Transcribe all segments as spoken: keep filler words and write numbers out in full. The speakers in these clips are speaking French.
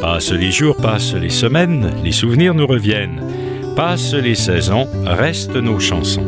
Passent les jours, passent les semaines, les souvenirs nous reviennent. Passent les saisons, restent nos chansons.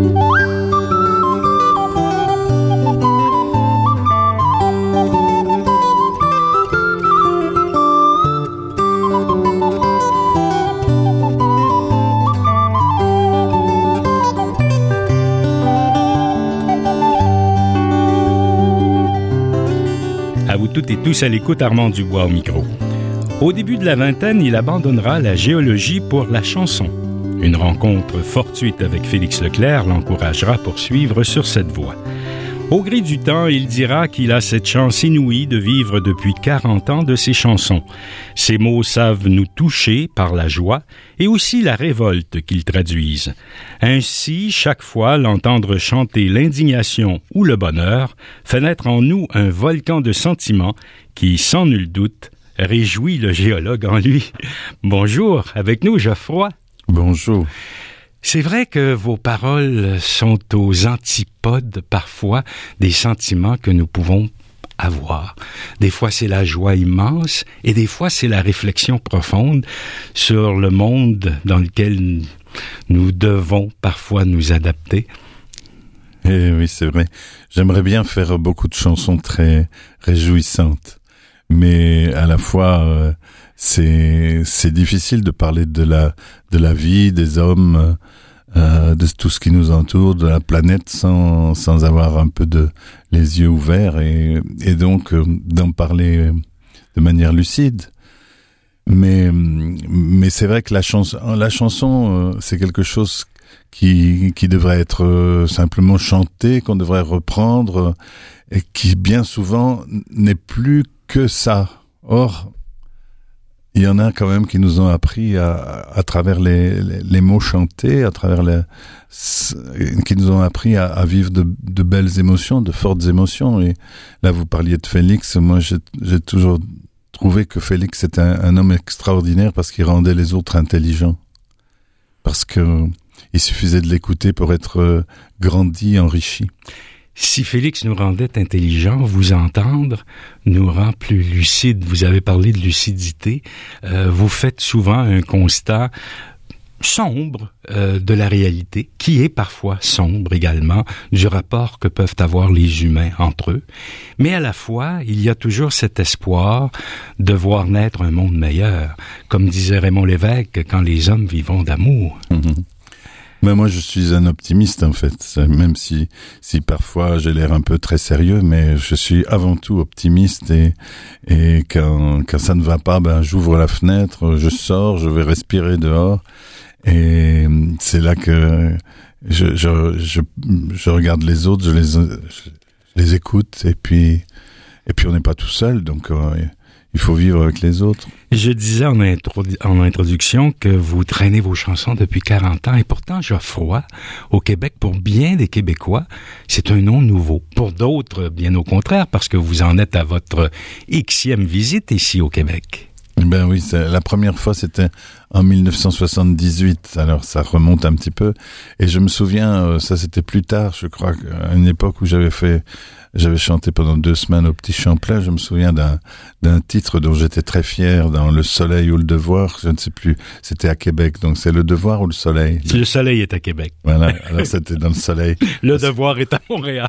À vous toutes et tous à l'écoute, Armand Dubois au micro. Au début de la vingtaine, il abandonnera la géologie pour la chanson. Une rencontre fortuite avec Félix Leclerc l'encouragera à poursuivre sur cette voie. Au gré du temps, il dira qu'il a cette chance inouïe de vivre depuis quarante ans de ses chansons. Ses mots savent nous toucher par la joie et aussi la révolte qu'ils traduisent. Ainsi, chaque fois, l'entendre chanter l'indignation ou le bonheur fait naître en nous un volcan de sentiments qui, sans nul doute, réjouit le géologue en lui. Bonjour, avec nous Geoffroy. Bonjour. C'est vrai que vos paroles sont aux antipodes parfois des sentiments que nous pouvons avoir. Des fois c'est la joie immense et des fois c'est la réflexion profonde sur le monde dans lequel nous devons parfois nous adapter. Eh oui, c'est vrai. J'aimerais bien faire beaucoup de chansons très réjouissantes. Mais à la fois, euh, c'est c'est difficile de parler de la de la vie, des hommes, euh, de tout ce qui nous entoure, de la planète, sans sans avoir un peu de les yeux ouverts et et donc euh, d'en parler de manière lucide. Mais mais c'est vrai que la chanson la chanson euh, c'est quelque chose qui qui devrait être euh, simplement chanté, qu'on devrait reprendre euh, et qui bien souvent n'est plus que ça. Or, il y en a quand même qui nous ont appris à, à travers les, les, les mots chantés, à travers les, qui nous ont appris à, à vivre de, de belles émotions, de fortes émotions. Et là, vous parliez de Félix. Moi, j'ai, j'ai toujours trouvé que Félix était un, un homme extraordinaire parce qu'il rendait les autres intelligents. Parce que il suffisait de l'écouter pour être grandi, enrichi. Si Félix nous rendait intelligents, vous entendre nous rend plus lucides. Vous avez parlé de lucidité. Euh, vous faites souvent un constat sombre euh, de la réalité, qui est parfois sombre également, du rapport que peuvent avoir les humains entre eux. Mais à la fois, il y a toujours cet espoir de voir naître un monde meilleur. Comme disait Raymond Lévesque, quand les hommes vivront d'amour. Mmh. Mais moi, je suis un optimiste, en fait. Même si, si parfois j'ai l'air un peu très sérieux, mais je suis avant tout optimiste et, et quand, quand ça ne va pas, ben, j'ouvre la fenêtre, je sors, je vais respirer dehors et c'est là que je, je, je, je regarde les autres, je les, je les écoute et puis, et puis on n'est pas tout seul, donc, euh, il faut vivre avec les autres. Je disais en, intro- en introduction que vous traînez vos chansons depuis quarante ans et pourtant Geoffroy, au Québec, pour bien des Québécois, c'est un nom nouveau. Pour d'autres, bien au contraire, parce que vous en êtes à votre Xème visite ici au Québec. Ben oui, c'est, la première fois c'était en dix-neuf cent soixante-dix-huit, alors ça remonte un petit peu. Et je me souviens, ça c'était plus tard, je crois, à une époque où j'avais fait... J'avais chanté pendant deux semaines au Petit Champlain. Je me souviens d'un, d'un titre dont j'étais très fier, dans Le Soleil ou Le Devoir. Je ne sais plus. C'était à Québec. Donc, c'est Le Devoir ou Le Soleil? Le, le Soleil est à Québec. Voilà. Alors, c'était dans Le Soleil. Le Devoir est à Montréal.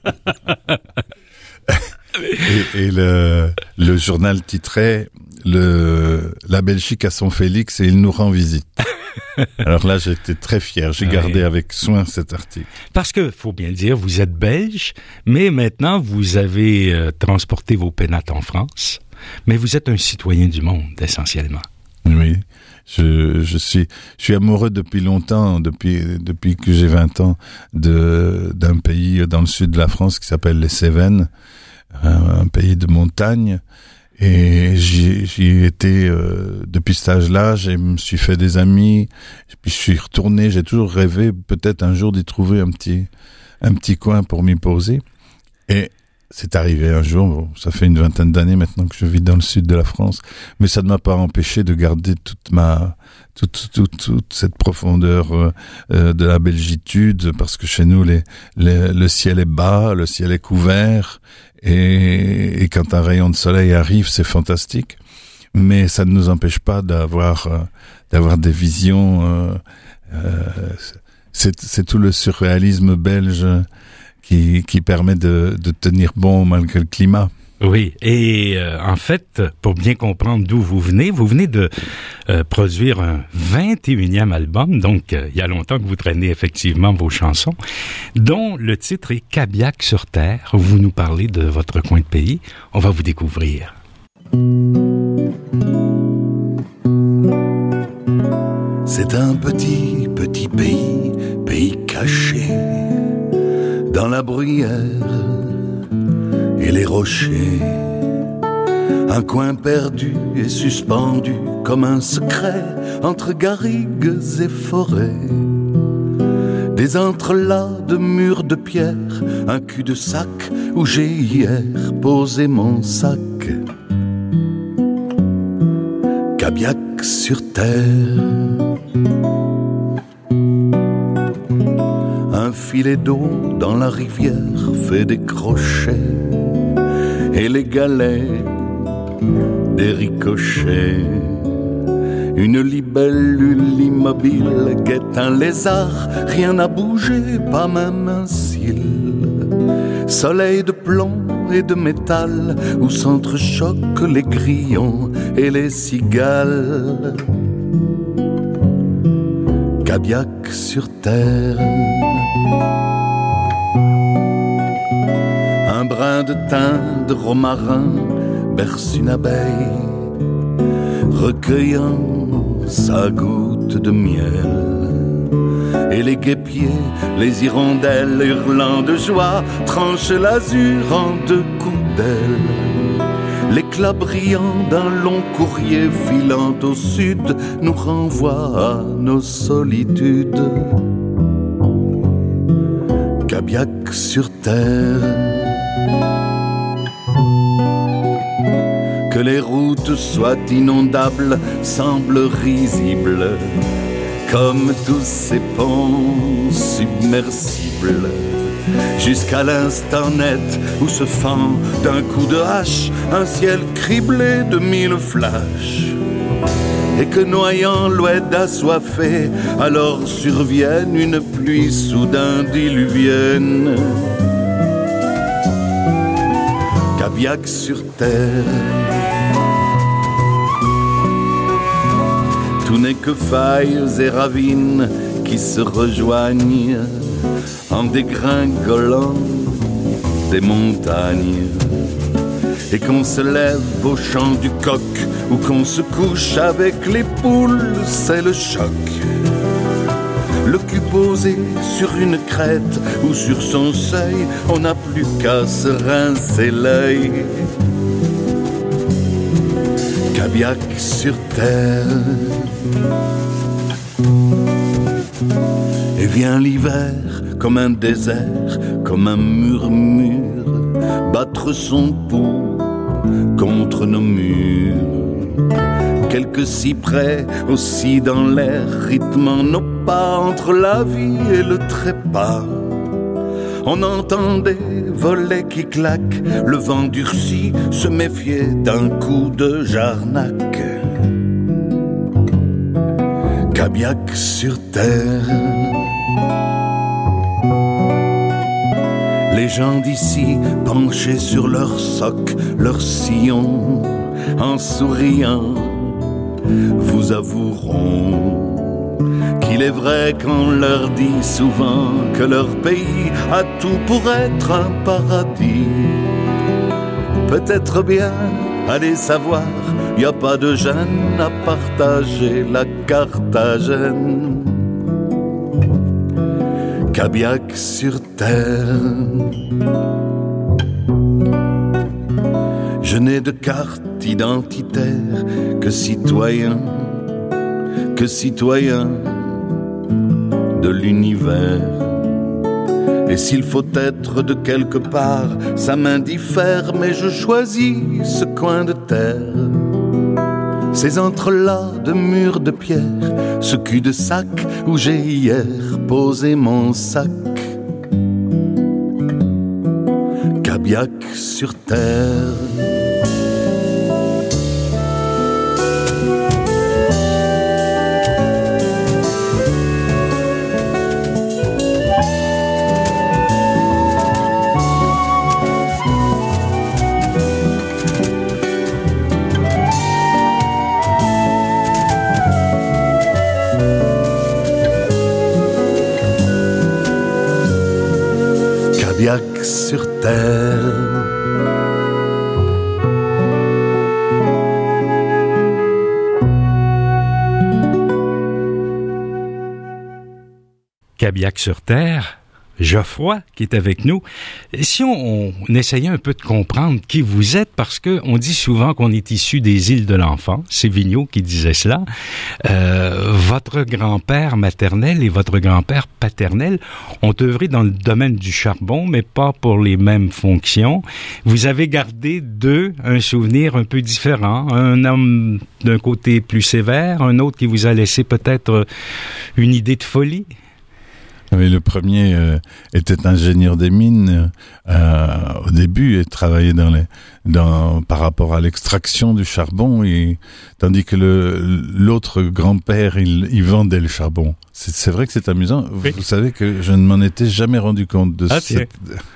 et, et le, le journal titrait le, La Belgique a son Félix et il nous rend visite. Alors là, j'étais très fier. J'ai gardé oui. avec soin cet article. Parce que, faut bien le dire, vous êtes belge, mais maintenant, vous avez euh, transporté vos pénates en France. Mais vous êtes un citoyen du monde, essentiellement. Oui. Je, je suis, je suis amoureux depuis longtemps, depuis, depuis que j'ai vingt ans, de, d'un pays dans le sud de la France qui s'appelle les Cévennes, un, un pays de montagne. Et j'y, j'y ai été euh, depuis cet âge-là, je me suis fait des amis, puis je suis retourné, j'ai toujours rêvé peut-être un jour d'y trouver un petit, un petit coin pour m'y poser. Et c'est arrivé un jour, bon, ça fait une vingtaine d'années maintenant que je vis dans le sud de la France, mais ça ne m'a pas empêché de garder toute ma, toute, toute, toute cette profondeur euh, de la belgitude, parce que chez nous, les, les, le ciel est bas, le ciel est couvert, et, et quand un rayon de soleil arrive, c'est fantastique. mais ça ne nous empêche pas d'avoir euh, d'avoir des visions. Euh, euh, c'est, c'est tout le surréalisme belge qui qui permet de, de tenir bon malgré le climat. Oui, et euh, en fait, pour bien comprendre d'où vous venez, vous venez de euh, produire un vingt et unième album, donc euh, il y a longtemps que vous traînez effectivement vos chansons, dont le titre est Cabiac sur Terre. Vous nous parlez de votre coin de pays, on va vous découvrir. C'est un petit, petit pays, pays caché, dans la bruyère et les rochers, un coin perdu et suspendu comme un secret entre garrigues et forêts, des entrelacs de murs de pierre, un cul-de-sac où j'ai hier posé mon sac. Cabiac sur terre, un filet d'eau dans la rivière fait des crochets et les galets des ricochets. Une libellule immobile guette un lézard, rien n'a bougé, pas même un cil. Soleil de plomb et de métal où s'entrechoquent les grillons et les cigales. Cabiac sur terre, un brin de thym de romarin berce une abeille, recueillant sa goutte de miel. Et les guêpiers, les hirondelles, hurlant de joie, tranchent l'azur en deux coups d'aile. L'éclat brillant d'un long courrier filant au sud nous renvoie à nos solitudes. Cabiac sur terre, que les routes soient inondables semble risible, comme tous ces ponts submersibles, jusqu'à l'instant net où se fend d'un coup de hache un ciel criblé de mille flashs, et que noyant l'oued assoiffé, alors survienne une pluie soudain diluvienne. Cabiac sur terre, tout n'est que failles et ravines qui se rejoignent en dégringolant des montagnes, et qu'on se lève au chant du coq ou qu'on se couche avec les poules, c'est le choc. Le cul posé sur une crête ou sur son seuil, on n'a plus qu'à se rincer l'œil. Cabiac sur terre, et vient l'hiver comme un désert, comme un murmure, battre son pouls contre nos murs. Quelques cyprès aussi dans l'air, rythmant nos pas entre la vie et le trépas. On entend des volets qui claquent, le vent durci, se méfier d'un coup de jarnac. Cabiac sur terre, les gens d'ici penchés sur leurs socs, leurs sillons, en souriant, vous avoueront qu'il est vrai qu'on leur dit souvent que leur pays a tout pour être un paradis. Peut-être bien, allez savoir, y a pas de gêne à partager la Carthagène. Cabiac sur terre, je n'ai de carte identitaire que citoyen, que citoyen de l'univers. Et s'il faut être de quelque part, ça m'indiffère, mais je choisis ce coin de terre, ces entrelacs de murs de pierre, ce cul-de-sac où j'ai hier posé mon sac. Cabiac sur terre. Cabiac sur terre. Cabiac sur terre, Geoffroy qui est avec nous. Si on, on essayait un peu de comprendre qui vous êtes, parce que on dit souvent qu'on est issu des îles de l'enfant, c'est Vigneault qui disait cela. Euh, votre grand-père maternel et votre grand-père paternel ont œuvré dans le domaine du charbon, mais pas pour les mêmes fonctions. Vous avez gardé d'eux un souvenir un peu différent, un homme d'un côté plus sévère, un autre qui vous a laissé peut-être une idée de folie. Oui, le premier euh, était ingénieur des mines euh, au début et travaillait dans les, dans, par rapport à l'extraction du charbon, et, tandis que le, l'autre grand-père, il, il vendait le charbon. C'est, c'est vrai que c'est amusant. Oui. Vous savez que je ne m'en étais jamais rendu compte de ah, cette...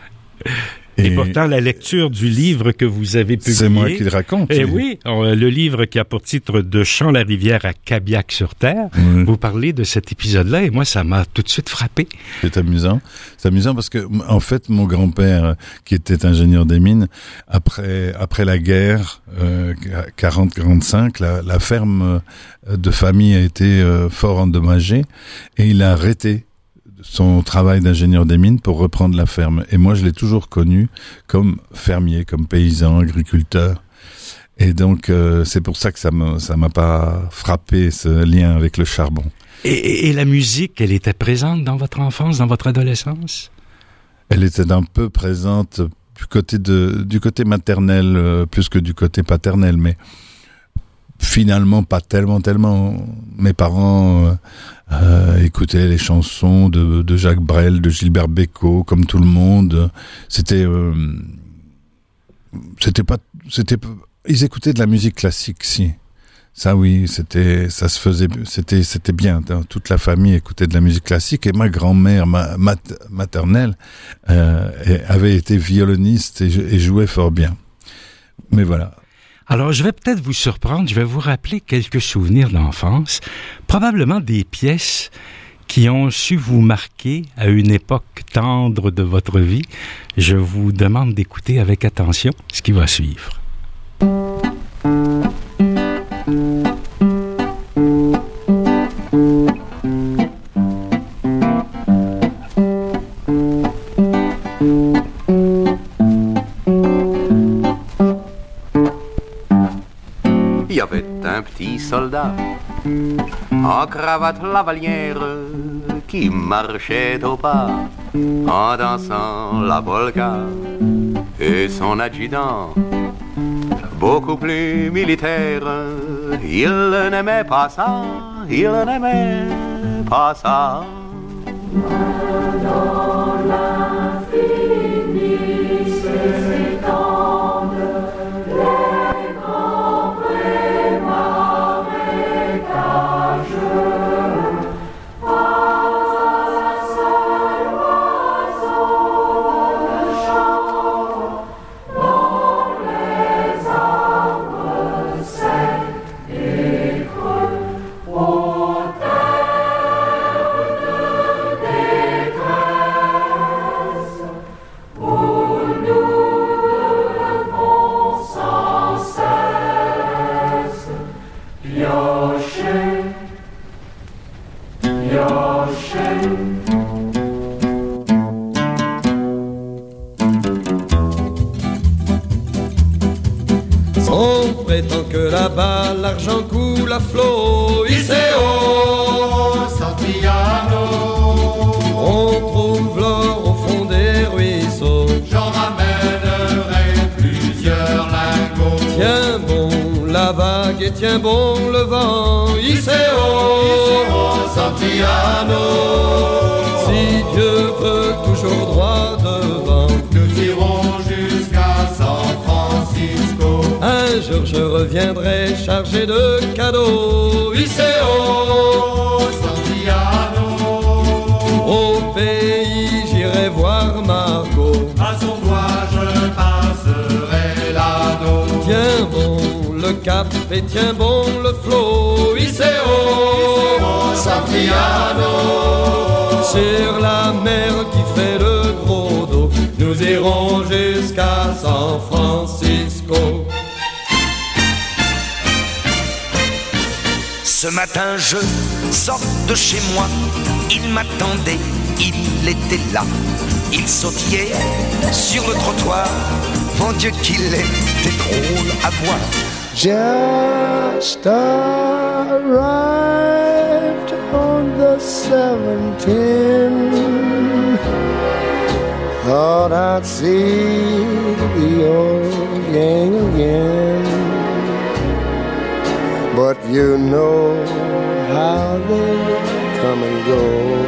Et, et pourtant, la lecture du livre que vous avez publié... C'est moi qui le raconte. Eh oui, le livre qui a pour titre « De Champ-la-Rivière à Cabiac sur terre oui. », vous parlez de cet épisode-là et moi, ça m'a tout de suite frappé. C'est amusant. C'est amusant parce que, en fait, mon grand-père, qui était ingénieur des mines, après, après la guerre, euh, quarante quarante-cinq, la, la ferme de famille a été euh, fort endommagée et il a arrêté son travail d'ingénieur des mines pour reprendre la ferme. Et moi, je l'ai toujours connu comme fermier, comme paysan, agriculteur. Et donc, euh, c'est pour ça que ça m'a, ça m'a pas frappé, ce lien avec le charbon. Et, et, et la musique, elle était présente dans votre enfance, dans votre adolescence? Elle était un peu présente du côté de, du côté maternel, euh, plus que du côté paternel, mais finalement, pas tellement, tellement. Mes parents euh, euh, écoutaient les chansons de, de Jacques Brel, de Gilbert Bécaud, comme tout le monde. C'était, euh, c'était pas, c'était, ils écoutaient de la musique classique, si. Ça, oui, c'était, ça se faisait, c'était, c'était bien. Toute la famille écoutait de la musique classique, et ma grand-mère, ma mat, maternelle, euh, avait été violoniste et, et jouait fort bien. Mais voilà. Alors, je vais peut-être vous surprendre, je vais vous rappeler quelques souvenirs d'enfance, probablement des pièces qui ont su vous marquer à une époque tendre de votre vie. Je vous demande d'écouter avec attention ce qui va suivre. Il y avait un petit soldat en cravate lavalière qui marchait au pas en dansant la polka, et son adjudant, beaucoup plus militaire, il n'aimait pas ça, il n'aimait pas ça. Dans l'infini s'étendent les grands prés marécages, pas un seul oiseau ne chante dans les arbres secs et creux, aux terres de détresse, où nous devons sans cesse piocher, piocher. On prétend que là-bas l'argent coule à flot, Iseo, Santillano, on trouve l'or au fond des ruisseaux. j'en ramènerai plusieurs lingots. Tiens bon la vague et tiens bon le vent, Iseo, Santillano, si Dieu veut toujours droit devant. nous irons jusqu'à San Francisco. Un jour je reviendrai chargé de cadeaux, Iseo, Santillano, au pays j'irai voir Margot. à son doigt je passerai l'anneau. Tiens bon le cap et tiens bon le flot, Iseo, Santillano, sur la mer qui fait le gros dos. irons jusqu'à San Francisco. Ce matin je sors de chez moi, il m'attendait, il était là. Il sautillait sur le trottoir, mon Dieu qu'il était drôle à voir. Just arrived on the seven ten. Thought I'd see the old gang again. But you know how they come and go.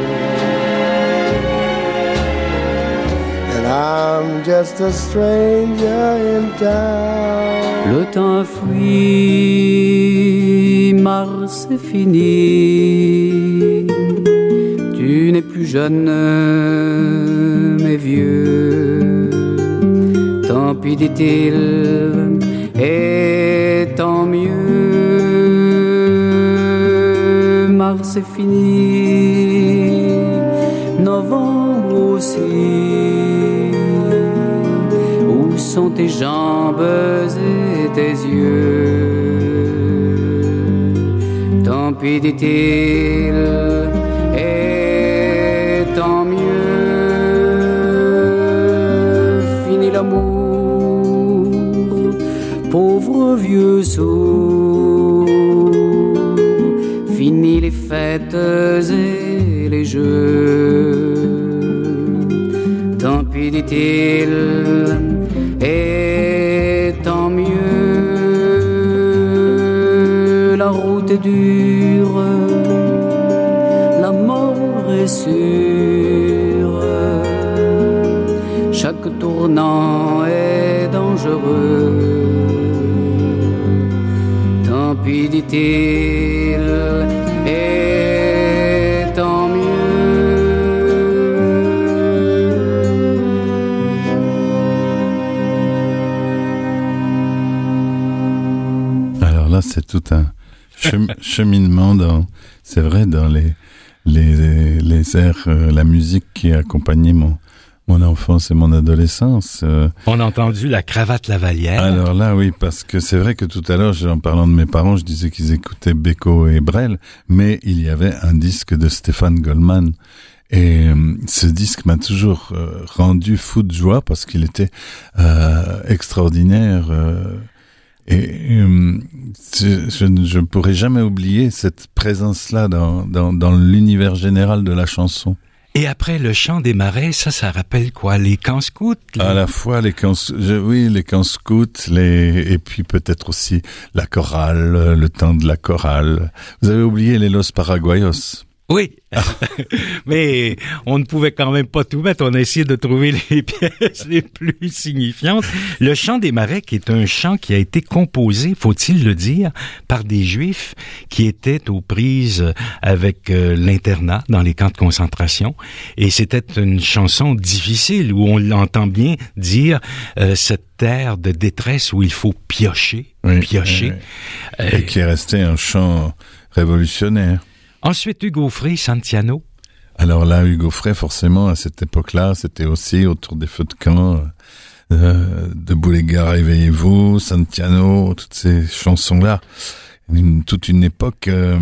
And I'm just a stranger in town. Le temps a fui, mars est fini. Tu n'es plus jeune, mais vieux. Tant pis, dit-il, et tant mieux. Mars est fini, novembre aussi. Où sont tes jambes et tes yeux? Tant pis, dit-il, et tant mieux. Fini l'amour, pauvre vieux sourd. Fini les fêtes et les jeux. Tant pis, dit-il, et tant mieux. La route est dure, la mort est sûre. Chaque tournant est dangereux. Tant pis, dit-il, et tant mieux. C'est tout un chem- cheminement dans, c'est vrai, dans les les les airs, euh, la musique qui a accompagné mon mon enfance et mon adolescence. Euh. On a entendu la Cravate Lavalière. Alors là, oui, parce que c'est vrai que tout à l'heure, en parlant de mes parents, je disais qu'ils écoutaient Beko et Brel, mais il y avait un disque de Stéphane Goldman. Et euh, ce disque m'a toujours euh, rendu fou de joie parce qu'il était euh, extraordinaire. Euh, Et euh, je ne je pourrais jamais oublier cette présence-là dans, dans, dans l'univers général de la chanson. Et après le chant des marais, ça, ça rappelle quoi? Les camps scouts? Les... À la fois les camps, je, oui, les camps scouts, les, et puis peut-être aussi la chorale, le temps de la chorale. Vous avez oublié les Los Paraguayos? Oui, mais on ne pouvait quand même pas tout mettre. On a essayé de trouver les pièces les plus signifiantes. Le chant des marais, qui est un chant qui a été composé, faut-il le dire, par des Juifs qui étaient aux prises avec euh, l'internat dans les camps de concentration. Et c'était une chanson difficile où on l'entend bien dire euh, cette terre de détresse où il faut piocher, oui, piocher. Oui, oui. Et euh, qui est resté un chant révolutionnaire. Ensuite, Hugo Frey, Santiano. Alors là, Hugo Frey, forcément, à cette époque-là, c'était aussi autour des feux de camp, euh, Debout les gars, réveillez-vous, Santiano, toutes ces chansons-là. Une, toute une époque euh,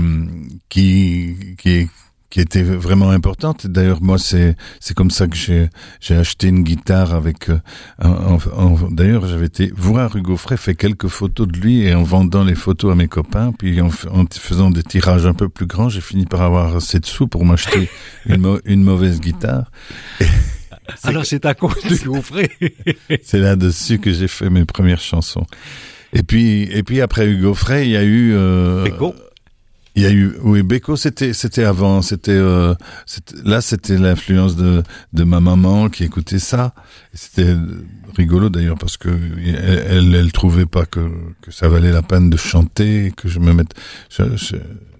qui, qui, qui était vraiment importante. D'ailleurs, moi, c'est c'est comme ça que j'ai j'ai acheté une guitare avec. Euh, en, en, d'ailleurs, j'avais été voir Hugo Frey, fait quelques photos de lui et en vendant les photos à mes copains, puis en, en faisant des tirages un peu plus grands, j'ai fini par avoir assez de sous pour m'acheter une, mo- une mauvaise guitare. Et c'est Alors, c'est à cause d'Hugo Frey. C'est là-dessus que j'ai fait mes premières chansons. Et puis, et puis après Hugo Frey, il y a eu. Euh, Beko. Il y a eu, oui, Beko, c'était, c'était avant, c'était, euh, c'était, là, c'était l'influence de, de ma maman qui écoutait ça. Et c'était rigolo d'ailleurs parce que elle, elle, elle trouvait pas que, que ça valait la peine de chanter, que je me mette, je, je,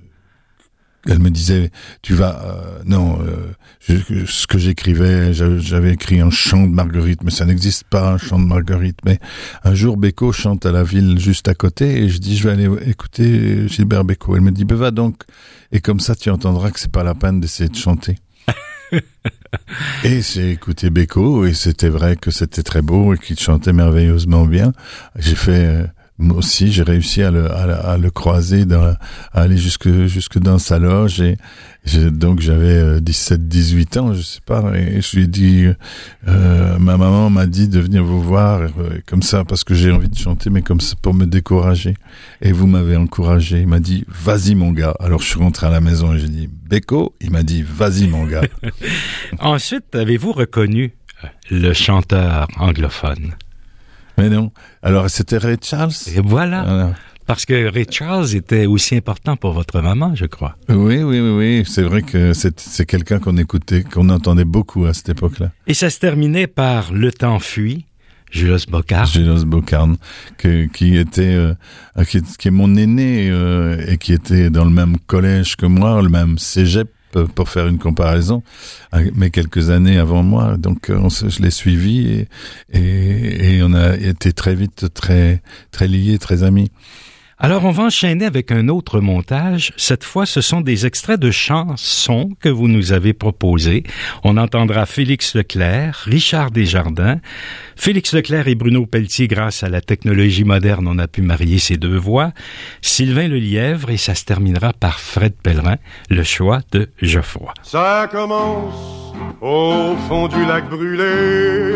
elle me disait, tu vas, euh, non, euh, je, ce que j'écrivais, j'avais écrit un chant de Marguerite, mais ça n'existe pas, un chant de Marguerite. Mais un jour, Beko chante à la ville juste à côté, et je dis, je vais aller écouter Gilbert Beko. Elle me dit, ben va donc, et comme ça, tu entendras que c'est pas la peine d'essayer de chanter. Et j'ai écouté Beko et c'était vrai que c'était très beau et qu'il chantait merveilleusement bien. J'ai fait... Euh, Moi aussi, j'ai réussi à le, à, à le croiser, dans, à aller jusque, jusque dans sa loge. Et j'ai, donc, j'avais dix-sept, dix-huit ans, je sais pas. Et je lui ai dit, euh, ma maman m'a dit de venir vous voir, euh, comme ça, parce que j'ai envie de chanter, mais comme ça, pour me décourager. Et vous m'avez encouragé. Il m'a dit, vas-y, mon gars. Alors, je suis rentré à la maison et j'ai dit, Beko. Il m'a dit, vas-y, mon gars. Ensuite, avez-vous reconnu le chanteur anglophone? Mais non. Alors, c'était Ray Charles? Et voilà. Alors. Parce que Ray Charles était aussi important pour votre maman, je crois. Oui, oui, oui, oui. C'est vrai que c'est, c'est quelqu'un qu'on écoutait, qu'on entendait beaucoup à cette époque-là. Et ça se terminait par Le temps fuit, Julos Boccarn. Julos Boccarn, que, qui était, euh, qui, qui est mon aîné, euh, et qui était dans le même collège que moi, le même cégep, pour faire une comparaison, mais quelques années avant moi. Donc, on se, je l'ai suivi et, et, et on a été très vite très, très liés, très amis. Alors, on va enchaîner avec un autre montage. Cette fois, ce sont des extraits de chansons que vous nous avez proposés. On entendra Félix Leclerc, Richard Desjardins. Félix Leclerc et Bruno Pelletier, grâce à la technologie moderne, on a pu marier ces deux voix. Sylvain Lelièvre, et ça se terminera par Fred Pellerin, le choix de Geoffroy. Ça commence au fond du lac brûlé,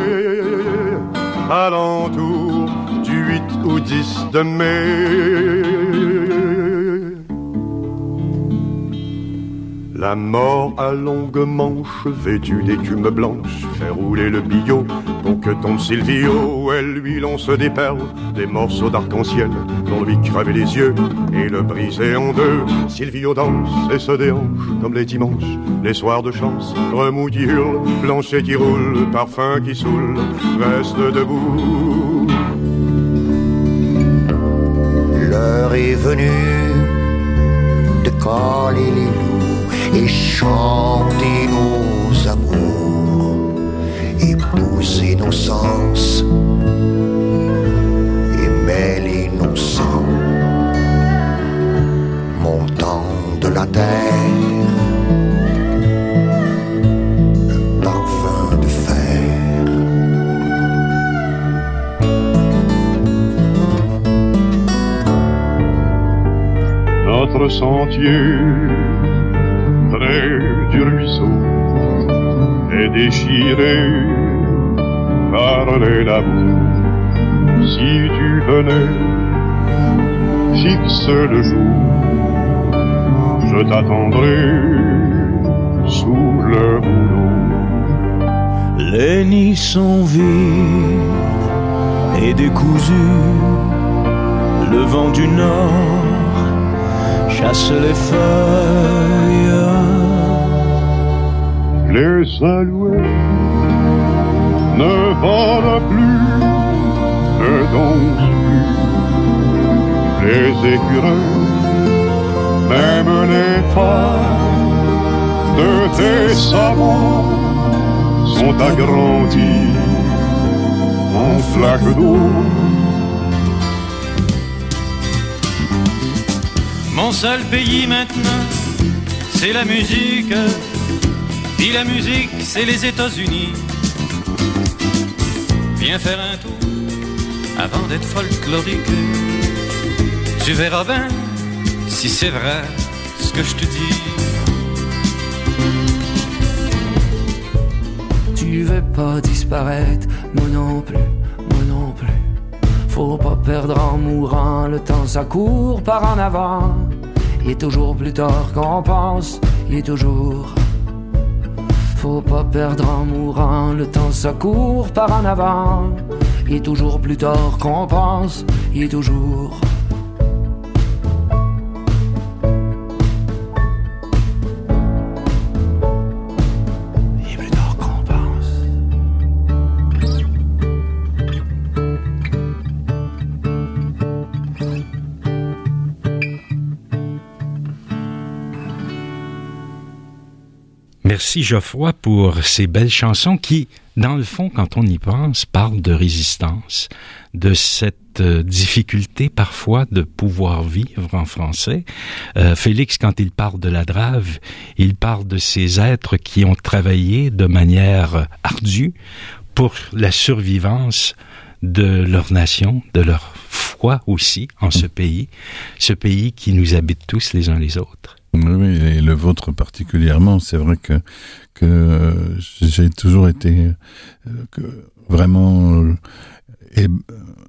alentour du huit ou dix de mai. La mort à longue manche, vêtue d'écume blanche, fait rouler le billot pour que tombe Silvio. Elle lui lance des perles, des morceaux d'arc-en-ciel pour lui crever les yeux et le briser en deux. Silvio danse et se déhanche comme les dimanches, les soirs de chance, remous qui hurle, plancher qui roule, parfum qui saoule, reste debout. L'heure est venue de caler les loups et chanter nos amours, épouser nos sens et mêler nos sangs, montant de la terre un parfum de fer. Notre sentier près du ruisseau est déchiré par les labours. Si tu venais, fixe le jour, je t'attendrai sous le rouleau. Les nids sont vides et décousus, le vent du nord chasse les feuilles. Les alouettes ne volent plus, ne dansent plus. Les écureuils, même les pas de tes sabots sont agrandis en flaques d'eau. Mon seul pays maintenant, c'est la musique. Puis la musique, c'est les États-Unis. Viens faire un tour avant d'être folklorique. Tu verras bien si c'est vrai ce que je te dis. Tu veux pas disparaître, moi non plus, moi non plus. Faut pas perdre en mourant, le temps ça court par en avant. Il est toujours plus tard qu'on pense, il est toujours. Faut pas perdre en mourant, le temps ça court par en avant. Il est toujours plus tard qu'on pense, il est toujours. Il est plus tard qu'on pense. Merci Geoffroy pour ces belles chansons qui, dans le fond, quand on y pense, parlent de résistance, de cette euh, difficulté parfois de pouvoir vivre en français. Euh, Félix, quand il parle de la Drave, il parle de ces êtres qui ont travaillé de manière ardue pour la survivance de leur nation, de leur foi aussi en ce pays, ce pays qui nous habite tous les uns les autres. Oui, et le vôtre particulièrement. C'est vrai que que j'ai toujours été euh, que vraiment euh, et, euh,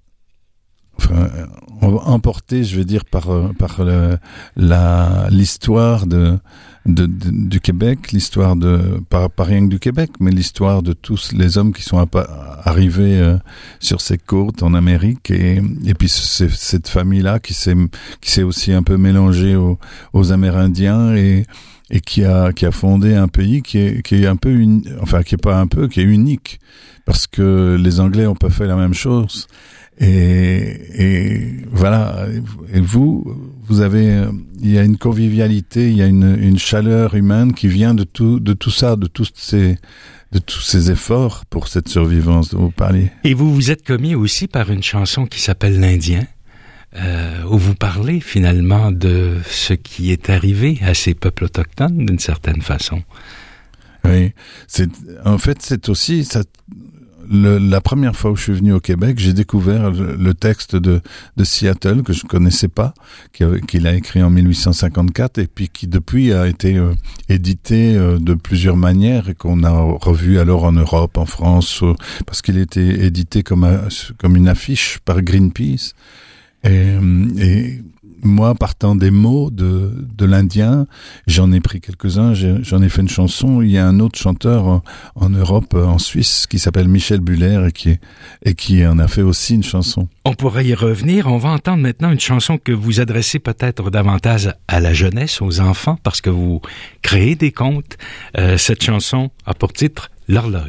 enfin, emporté, je veux dire, par par le, la l'histoire de De, de, du Québec, l'histoire de, pas, pas rien que du Québec, mais l'histoire de tous les hommes qui sont arrivés euh, sur ces côtes en Amérique, et, et puis c'est, cette famille-là qui s'est, qui s'est aussi un peu mélangée aux, aux Amérindiens et, et qui a, qui a fondé un pays qui est, qui est un peu, uni, enfin qui est pas un peu, qui est unique, parce que les Anglais ont pas fait la même chose. Et, et voilà. Et vous, vous avez, il y a une convivialité, il y a une, une chaleur humaine qui vient de tout, de tout ça, de tous ces, de tous ces efforts pour cette survivance dont vous parliez. Et vous vous êtes commis aussi par une chanson qui s'appelle l'Indien, euh, où vous parlez finalement de ce qui est arrivé à ces peuples autochtones d'une certaine façon. Oui, c'est, en fait, c'est aussi ça. Le, la première fois où je suis venu au Québec, j'ai découvert le, le texte de, de Seattle que je connaissais pas, qu'il a écrit en mille huit cent cinquante-quatre et puis qui depuis a été euh, édité euh, de plusieurs manières et qu'on a revu alors en Europe, en France, euh, parce qu'il était édité comme, a, comme une affiche par Greenpeace. Et, et moi, partant des mots de, de l'Indien, j'en ai pris quelques-uns, j'ai, j'en ai fait une chanson. Il y a un autre chanteur en, en Europe, en Suisse, qui s'appelle Michel Buller et qui, est, et qui en a fait aussi une chanson. On pourrait y revenir. On va entendre maintenant une chanson que vous adressez peut-être davantage à la jeunesse, aux enfants, parce que vous créez des contes. Euh, cette chanson a pour titre « L'horloge ».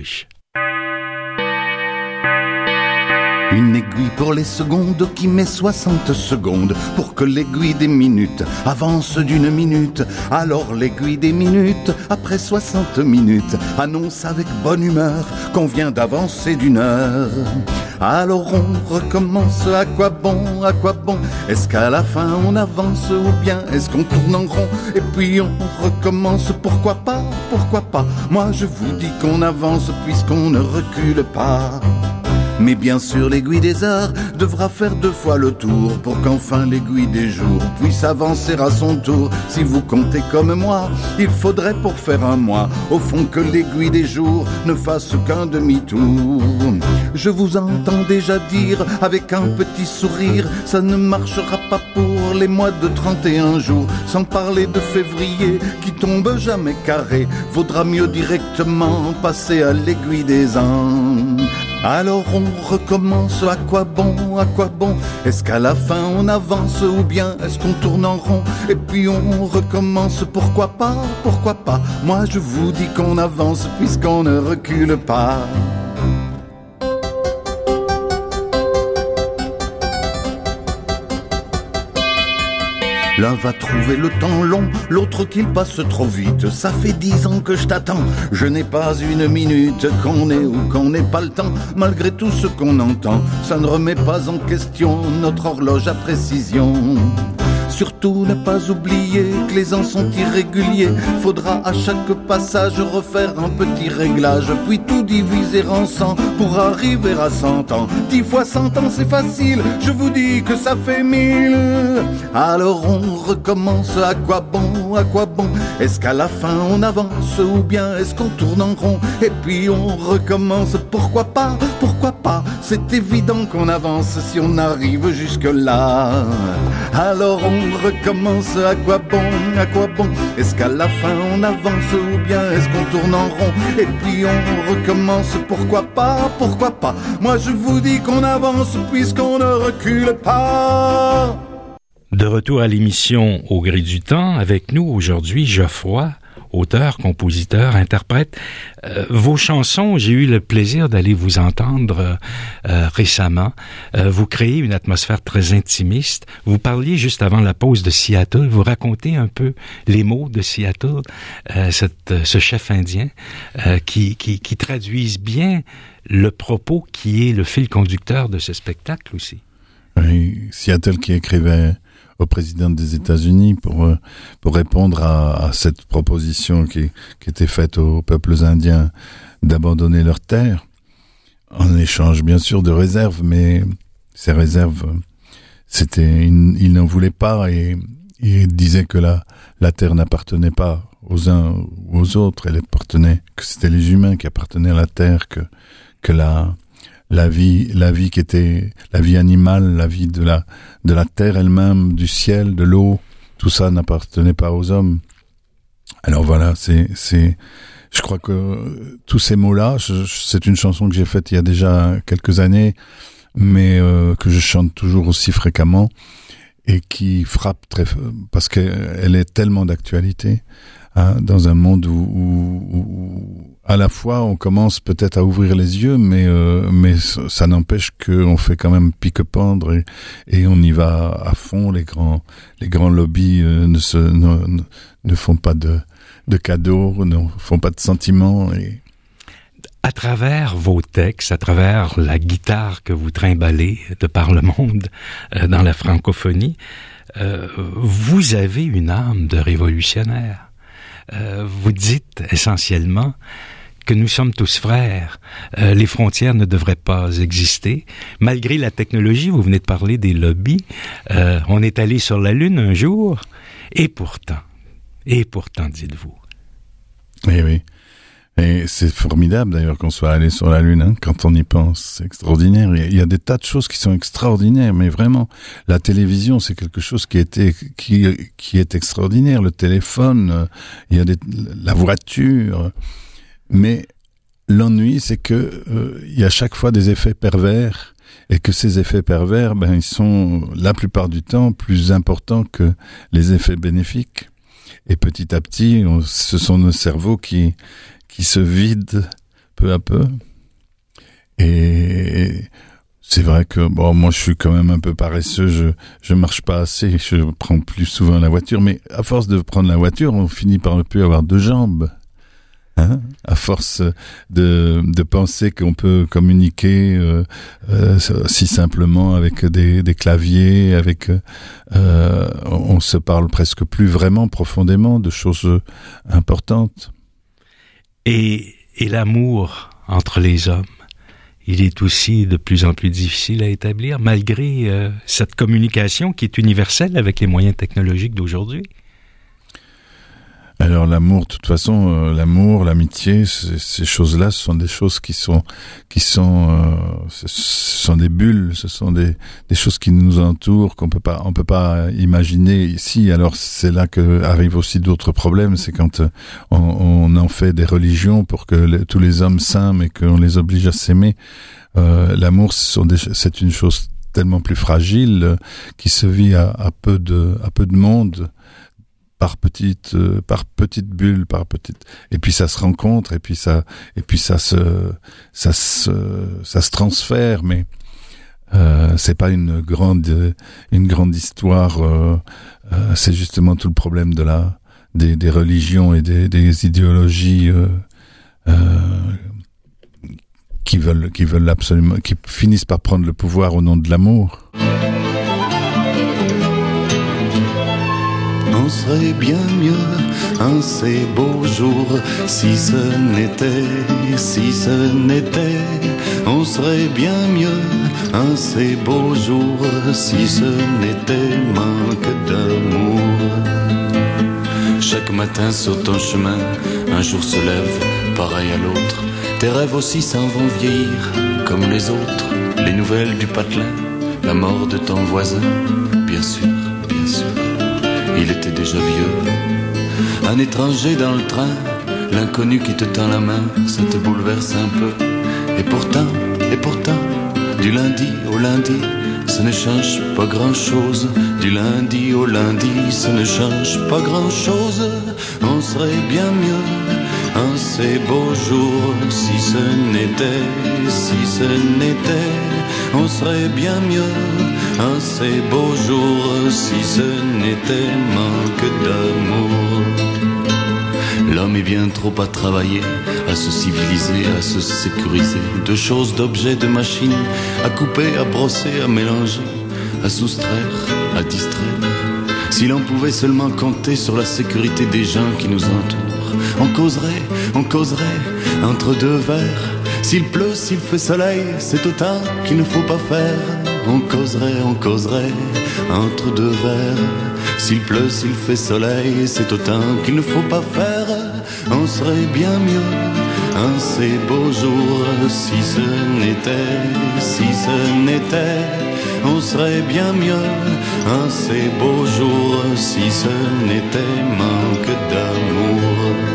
Une aiguille pour les secondes qui met soixante secondes pour que l'aiguille des minutes avance d'une minute. Alors l'aiguille des minutes, après soixante minutes, annonce avec bonne humeur qu'on vient d'avancer d'une heure. Alors on recommence, à quoi bon, à quoi bon? Est-ce qu'à la fin on avance ou bien est-ce qu'on tourne en rond? Et puis on recommence, pourquoi pas, pourquoi pas? Moi je vous dis qu'on avance puisqu'on ne recule pas. Mais bien sûr l'aiguille des heures devra faire deux fois le tour pour qu'enfin l'aiguille des jours puisse avancer à son tour. Si vous comptez comme moi, il faudrait pour faire un mois au fond que l'aiguille des jours ne fasse qu'un demi-tour. Je vous entends déjà dire avec un petit sourire, ça ne marchera pas pour les mois de trente et un jours. Sans parler de février qui tombe jamais carré, vaudra mieux directement passer à l'aiguille des ans. Alors on recommence, à quoi bon, à quoi bon? Est-ce qu'à la fin on avance ou bien est-ce qu'on tourne en rond? Et puis on recommence, pourquoi pas, pourquoi pas? Moi je vous dis qu'on avance puisqu'on ne recule pas. L'un va trouver le temps long, l'autre qu'il passe trop vite. Ça fait dix ans que je t'attends, je n'ai pas une minute. Qu'on ait ou qu'on n'ait pas le temps, malgré tout ce qu'on entend, ça ne remet pas en question notre horloge à précision. Surtout ne pas oublier que les ans sont irréguliers. Faudra à chaque passage refaire un petit réglage, puis tout diviser en cent pour arriver à cent ans. Dix fois cent ans c'est facile, je vous dis que ça fait mille. Alors on recommence, à quoi bon, à quoi bon? Est-ce qu'à la fin on avance ou bien est-ce qu'on tourne en rond? Et puis on recommence, pourquoi pas, pourquoi pas? C'est évident qu'on avance si on arrive jusque là. Alors on On recommence, à quoi bon, à quoi bon? Est-ce qu'à la fin on avance ou bien est-ce qu'on tourne en rond? Et puis on recommence, pourquoi pas, pourquoi pas? Moi je vous dis qu'on avance puisqu'on ne recule pas. De retour à l'émission Au gré du temps, avec nous aujourd'hui Geoffroy, auteur, compositeur, interprète. Euh, vos chansons, j'ai eu le plaisir d'aller vous entendre euh, récemment. Euh, vous créez une atmosphère très intimiste. Vous parliez juste avant la pause de Seattle. Vous racontez un peu les mots de Seattle, euh, cette, ce chef indien euh, qui, qui, qui traduisent bien le propos qui est le fil conducteur de ce spectacle aussi. Oui, Seattle qui écrivait au président des États-Unis pour pour répondre à, à cette proposition qui qui était faite aux peuples indiens d'abandonner leurs terres en échange bien sûr de réserves, mais ces réserves c'était ils, ils n'en voulaient pas et ils disaient que la la terre n'appartenait pas aux uns ou aux autres, elle appartenait que c'était les humains qui appartenaient à la terre, que que la la vie, la vie qui était, la vie animale, la vie de la, de la terre elle-même, du ciel, de l'eau, tout ça n'appartenait pas aux hommes. Alors voilà, c'est, c'est, je crois que tous ces mots-là, je, c'est une chanson que j'ai faite il y a déjà quelques années, mais euh, que je chante toujours aussi fréquemment et qui frappe très, parce qu'elle est tellement d'actualité. Hein, dans un monde où, où, où à la fois on commence peut-être à ouvrir les yeux, mais euh, mais ça n'empêche qu'on fait quand même pique-pendre et, et on y va à fond. Les grands les grands lobbies euh, ne se ne, ne font pas de de cadeaux, ne font pas de sentiments. Et à travers vos textes, à travers la guitare que vous trimballez de par le monde euh, dans la francophonie, euh, vous avez une âme de révolutionnaire. Euh, vous dites essentiellement que nous sommes tous frères. Euh, les frontières ne devraient pas exister. Malgré la technologie, vous venez de parler des lobbies. Euh, on est allé sur la Lune un jour. Et pourtant, et pourtant, dites-vous. Oui, oui. Et c'est formidable d'ailleurs qu'on soit allé sur la Lune, hein, quand on y pense. C'est extraordinaire. Il y a des tas de choses qui sont extraordinaires, mais vraiment, la télévision, c'est quelque chose qui était, qui, qui est extraordinaire. Le téléphone, il y a des, la voiture. Mais l'ennui, c'est que euh, il y a chaque fois des effets pervers, et que ces effets pervers, ben, ils sont la plupart du temps plus importants que les effets bénéfiques. Et petit à petit, on, ce sont nos cerveaux qui qui se vide peu à peu. Et c'est vrai que bon, moi je suis quand même un peu paresseux, je je marche pas assez, je prends plus souvent la voiture, mais à force de prendre la voiture, on finit par ne plus avoir deux jambes. Hein, à force de de penser qu'on peut communiquer euh, euh, si simplement avec des des claviers, avec euh, on se parle presque plus vraiment profondément de choses importantes. Et, et l'amour entre les hommes, il est aussi de plus en plus difficile à établir, malgré euh, cette communication qui est universelle avec les moyens technologiques d'aujourd'hui. Alors l'amour, de toute façon, euh, l'amour, l'amitié, ces choses-là, ce sont des choses qui sont, qui sont, euh, ce sont des bulles, ce sont des, des choses qui nous entourent, qu'on peut pas, on peut pas imaginer ici. Alors c'est là que arrivent aussi d'autres problèmes, c'est quand on, on en fait des religions pour que les, tous les hommes s'aiment et qu'on les oblige à s'aimer. Euh, l'amour, ce sont des, c'est une chose tellement plus fragile euh, qui se vit à, à peu de, à peu de monde. par petites euh, par petites bulles, par petites, et puis ça se rencontre, et puis ça et puis ça se ça se ça se transfère, mais euh, c'est pas une grande une grande histoire, euh, euh, c'est justement tout le problème de la des des religions et des des idéologies euh, euh, qui veulent qui veulent absolument qui finissent par prendre le pouvoir au nom de l'amour. On serait bien mieux un ces beaux jours si ce n'était, si ce n'était. On serait bien mieux un ces beaux jours si ce n'était manque d'amour. Chaque matin sur ton chemin, un jour se lève pareil à l'autre. Tes rêves aussi s'en vont vieillir comme les autres. Les nouvelles du patelin, la mort de ton voisin, bien sûr, bien sûr. Il était déjà vieux. Un étranger dans le train, l'inconnu qui te tend la main, ça te bouleverse un peu. Et pourtant, et pourtant, Du lundi au lundi, ça ne change pas grand-chose. Du lundi au lundi, ça ne change pas grand-chose. On serait bien mieux en ces beaux jours si ce n'était, si ce n'était. On serait bien mieux en ces beaux jours si ce n'était manque d'amour. L'homme est bien trop à travailler, à se civiliser, à se sécuriser. De choses, d'objets, de machines, à couper, à brosser, à mélanger, à soustraire, à distraire. Si l'on pouvait seulement compter sur la sécurité des gens qui nous entourent, on causerait, on causerait entre deux verres. S'il pleut, s'il fait soleil, c'est autant qu'il ne faut pas faire. On causerait, on causerait entre deux verres. S'il pleut, s'il fait soleil, c'est autant qu'il ne faut pas faire. On serait bien mieux en ces beaux jours si ce n'était, si ce n'était. On serait bien mieux en ces beaux jours si ce n'était manque d'amour.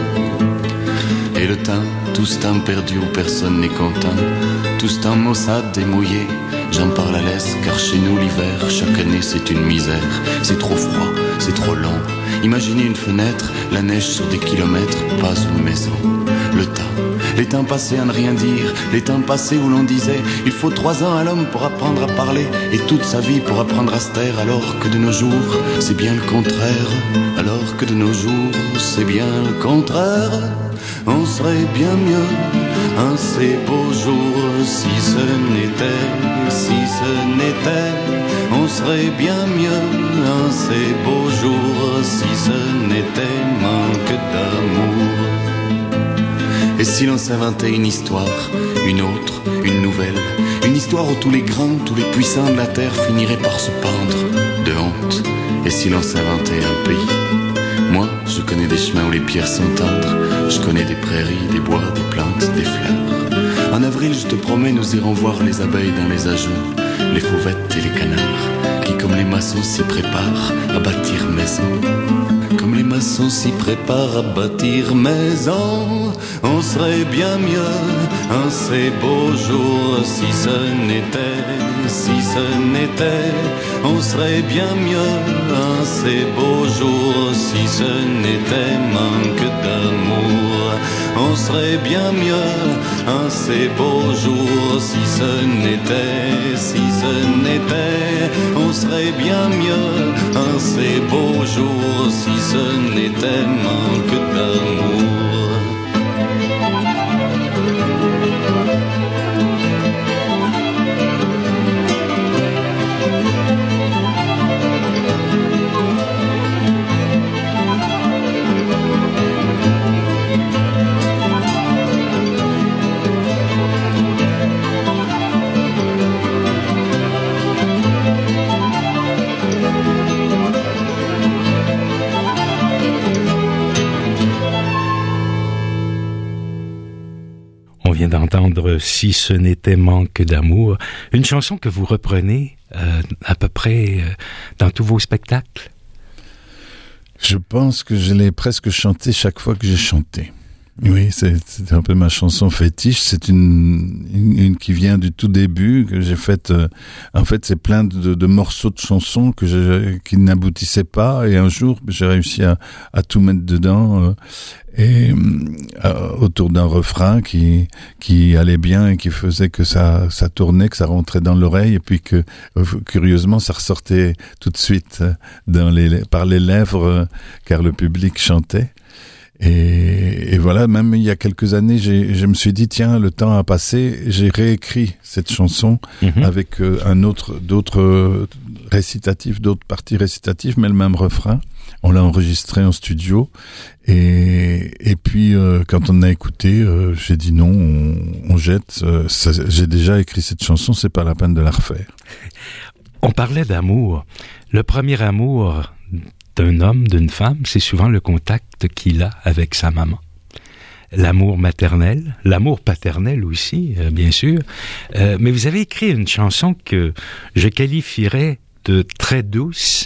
Et le temps, tout ce temps perdu où personne n'est content, tout ce temps maussade et mouillé, j'en parle à l'aise car chez nous l'hiver, chaque année c'est une misère. C'est trop froid, c'est trop long. Imaginez une fenêtre, la neige sur des kilomètres, pas une maison. Le temps, les temps passés à ne rien dire, les temps passés où l'on disait il faut trois ans à l'homme pour apprendre à parler et toute sa vie pour apprendre à se taire, alors que de nos jours c'est bien le contraire. Alors que de nos jours c'est bien le contraire. On serait bien mieux en ces beaux jours si ce n'était, si ce n'était. On serait bien mieux en ces beaux jours si ce n'était manque d'amour. Et si l'on s'inventait une histoire, une autre, une nouvelle, une histoire où tous les grands, tous les puissants de la terre finiraient par se pendre de honte. Et si l'on s'inventait un pays, moi je connais des chemins où les pierres sont tendres, je connais des prairies, des bois, des plantes, des fleurs. En avril je te promets nous irons voir les abeilles dans les ajoncs, les fauvettes et les canards, qui comme les maçons s'y préparent à bâtir maison. Comme les maçons s'y préparent à bâtir maison. On serait bien mieux en ces beaux jours si ce n'était, si ce n'était. On serait bien mieux en ces beaux jours si ce n'était manque d'amour. On serait bien mieux en ces beaux jours si ce n'était, si ce n'était. On serait bien mieux en ces beaux jours si ce n'était manque d'amour. D'entendre Si ce n'était manque d'amour, une chanson que vous reprenez euh, à peu près euh, dans tous vos spectacles. Je pense que je l'ai presque chantée chaque fois que j'ai chanté. Oui, c'est, c'est un peu ma chanson fétiche. C'est une, une, une qui vient du tout début, que j'ai faite. Euh, en fait, c'est plein de, de morceaux de chansons que je, qui n'aboutissaient pas. Et un jour, j'ai réussi à, à tout mettre dedans. Euh, et euh, autour d'un refrain qui qui allait bien et qui faisait que ça ça tournait, que ça rentrait dans l'oreille, et puis que euh, curieusement ça ressortait tout de suite dans les par les lèvres, euh, car le public chantait. Et, et voilà, même il y a quelques années, j'ai, je me suis dit tiens, le temps a passé, j'ai réécrit cette chanson mmh. avec euh, un autre, d'autres récitatifs, d'autres parties récitatives, mais le même refrain. On l'a enregistré en studio, et et puis euh, quand on a écouté, euh, j'ai dit non, on, on jette. Euh, ça, j'ai déjà écrit cette chanson, c'est pas la peine de la refaire. On parlait d'amour. Le premier amour d'un homme, d'une femme, c'est souvent le contact qu'il a avec sa maman. L'amour maternel, l'amour paternel aussi, euh, bien sûr. Euh, mais vous avez écrit une chanson que je qualifierais de très douce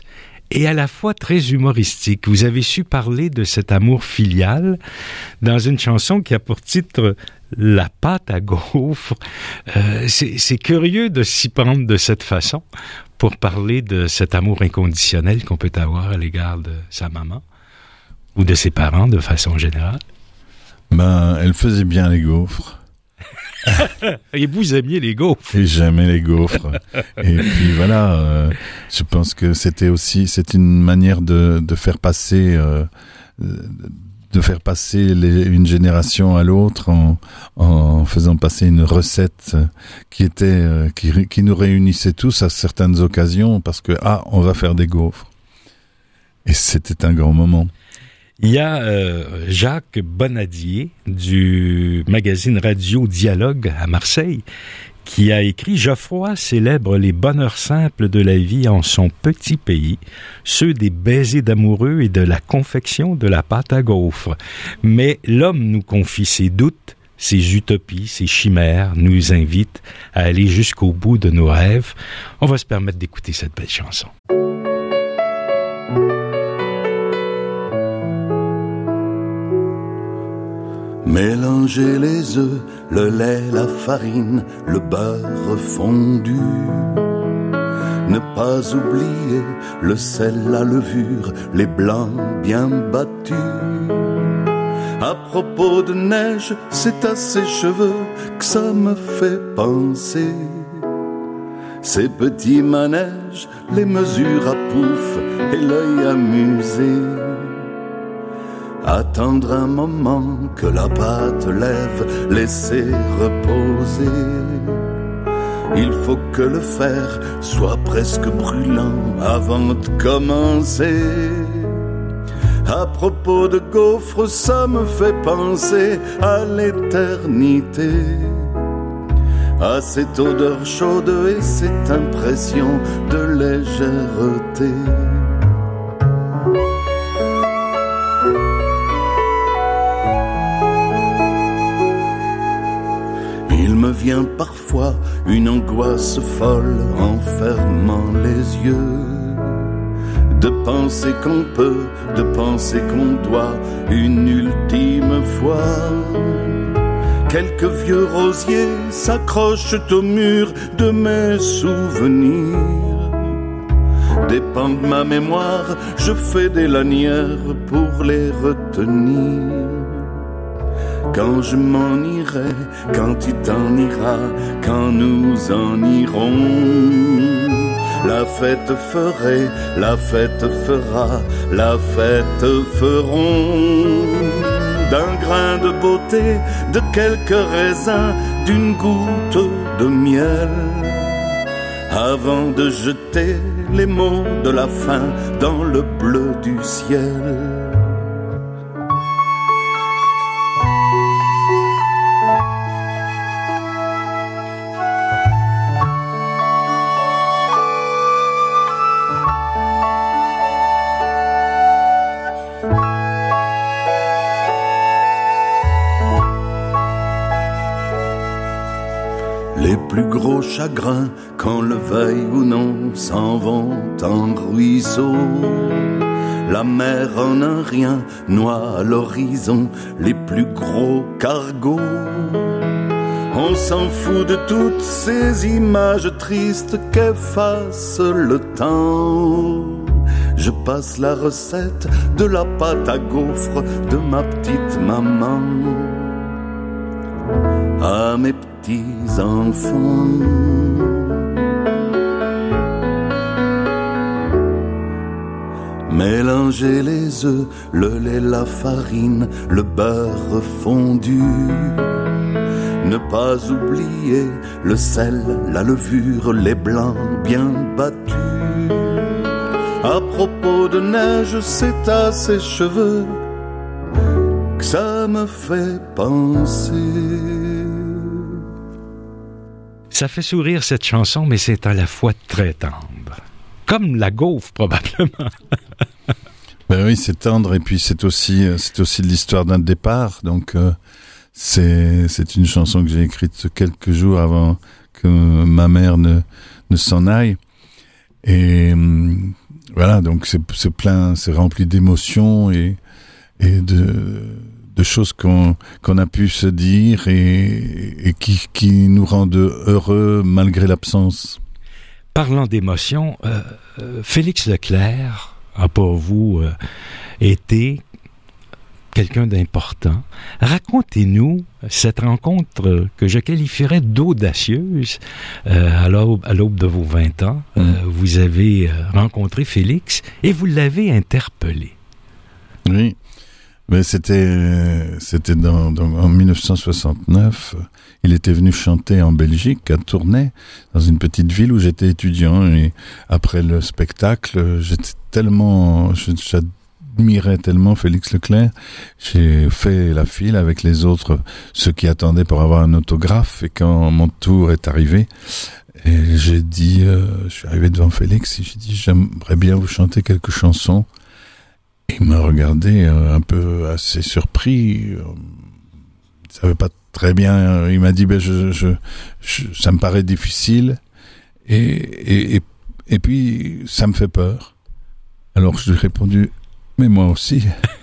et à la fois très humoristique. Vous avez su parler de cet amour filial dans une chanson qui a pour titre La pâte à gaufres. Euh, c'est, c'est curieux de s'y prendre de cette façon pour parler de cet amour inconditionnel qu'on peut avoir à l'égard de sa maman ou de ses parents de façon générale. Ben, elle faisait bien les gaufres. Et vous aimiez les gaufres. Et j'aimais les gaufres. Et puis voilà, euh, je pense que c'était aussi, c'est une manière de, de faire passer, euh, de faire passer les, une génération à l'autre en, en faisant passer une recette qui était, euh, qui, qui nous réunissait tous à certaines occasions parce que ah, on va faire des gaufres. Et c'était un grand moment. Il y a euh, Jacques Bonadier du magazine Radio Dialogue à Marseille qui a écrit « Geoffroy célèbre les bonheurs simples de la vie en son petit pays, ceux des baisers d'amoureux et de la confection de la pâte à gaufres. Mais l'homme nous confie ses doutes, ses utopies, ses chimères, nous invite à aller jusqu'au bout de nos rêves. » On va se permettre d'écouter cette belle chanson. Mélanger les œufs, le lait, la farine, le beurre fondu. Ne pas oublier le sel, la levure, les blancs bien battus. À propos de neige, c'est à ses cheveux que ça me fait penser. Ces petits manèges, les mesures à pouf et l'œil amusé. Attendre un moment que la pâte lève, laisser reposer. Il faut que le fer soit presque brûlant avant de commencer. À propos de gaufres, ça me fait penser à l'éternité, à cette odeur chaude et cette impression de légèreté. Il me vient parfois une angoisse folle en fermant les yeux, de penser qu'on peut, de penser qu'on doit une ultime fois. Quelques vieux rosiers s'accrochent au mur de mes souvenirs. Dépend de ma mémoire, je fais des lanières pour les retenir. Quand je m'en irai, quand tu t'en iras, quand nous en irons, la fête ferait, la fête fera, la fête feront. D'un grain de beauté, de quelques raisins, d'une goutte de miel, avant de jeter les mots de la fin dans le bleu du ciel. Les plus gros chagrins, qu'on le veuille ou non, s'en vont en ruisseau. La mer en un rien noie à l'horizon les plus gros cargos. On s'en fout de toutes ces images tristes qu'efface le temps. Je passe la recette de la pâte à gaufres de ma petite maman à mes petits enfants. Mélanger les œufs, le lait, la farine, le beurre fondu. Ne pas oublier le sel, la levure, les blancs bien battus. À propos de neige, c'est à ses cheveux que ça me fait penser. Ça fait sourire cette chanson, mais c'est à la fois très tendre. Comme la gaufre, probablement. Ben oui, c'est tendre, et puis c'est aussi, c'est aussi de l'histoire d'un départ. Donc, euh, c'est, c'est une chanson que j'ai écrite quelques jours avant que ma mère ne, ne s'en aille. Et hum, voilà, donc c'est, c'est plein, c'est rempli d'émotions et, et de, de choses qu'on, qu'on a pu se dire et, et qui, qui nous rendent heureux malgré l'absence. Parlant d'émotions, euh, euh, Félix Leclerc a pour vous euh, été quelqu'un d'important. Racontez-nous cette rencontre que je qualifierais d'audacieuse. Euh, à, l'aube, à l'aube de vos vingt ans, mmh. euh, vous avez rencontré Félix et vous l'avez interpellé. Oui, mais c'était, c'était dans, dans, en dix-neuf cent soixante-neuf. Il était venu chanter en Belgique, à Tournai, dans une petite ville où j'étais étudiant. Et après le spectacle, j'étais tellement... J'admirais tellement Félix Leclerc. J'ai fait la file avec les autres, ceux qui attendaient pour avoir un autographe. Et quand mon tour est arrivé, et j'ai dit... Euh, je suis arrivé devant Félix et j'ai dit « J'aimerais bien vous chanter quelques chansons ». Il m'a regardé euh, un peu assez surpris. Euh, il savait pas très bien. Il m'a dit ben je, je, je ça me paraît difficile et, et et et puis ça me fait peur. Alors je lui ai répondu mais moi aussi.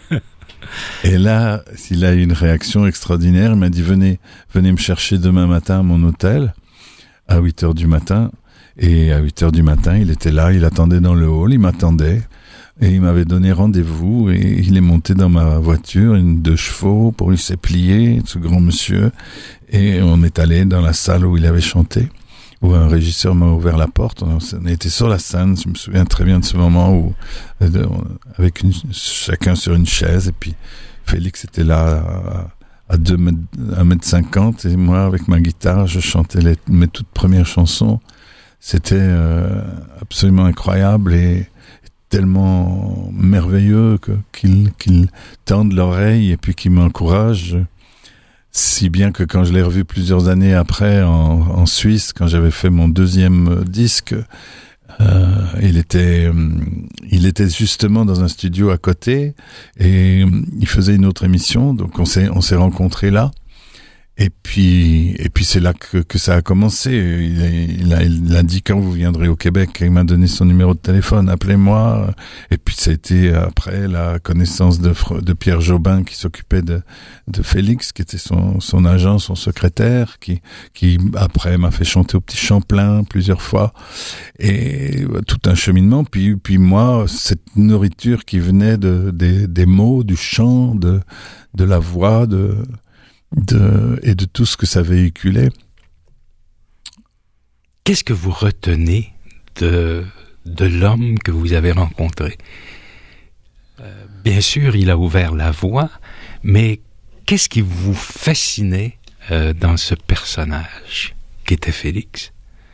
Et là, il a eu une réaction extraordinaire. Il m'a dit venez venez me chercher demain matin à mon hôtel à huit heures du matin. Et à huit heures du matin, il était là, il attendait dans le hall, il m'attendait. Et il m'avait donné rendez-vous et il est monté dans ma voiture, une deux chevaux, pour il s'est plié, ce grand monsieur. Et on est allé dans la salle où il avait chanté, où un régisseur m'a ouvert la porte. On était sur la scène, je me souviens très bien de ce moment où, avec une, chacun sur une chaise, et puis Félix était là à, à deux mètres, un mètre cinquante, et moi, avec ma guitare, je chantais les, mes toutes premières chansons. C'était euh, absolument incroyable et tellement merveilleux que, qu'ils, qu'ils tendent l'oreille et puis qu'ils m'encouragent, si bien que quand je l'ai revu plusieurs années après en, en Suisse, quand j'avais fait mon deuxième disque, euh, il était, il était justement dans un studio à côté et il faisait une autre émission, donc on s'est, on s'est rencontrés là. Et puis, et puis c'est là que, que ça a commencé. Il, il, a, il a dit quand vous viendrez au Québec, il m'a donné son numéro de téléphone, appelez-moi. Et puis ça a été après la connaissance de, de Pierre Jobin qui s'occupait de, de Félix, qui était son, son agent, son secrétaire, qui, qui après m'a fait chanter au Petit Champlain plusieurs fois. Et tout un cheminement. Puis, puis moi, cette nourriture qui venait de, des, des mots, du chant, de, de la voix, de De, et de tout ce que ça véhiculait. Qu'est-ce que vous retenez de, de l'homme que vous avez rencontré? Euh, bien sûr, il a ouvert la voie, mais qu'est-ce qui vous fascinait euh, dans ce personnage qu'était Félix?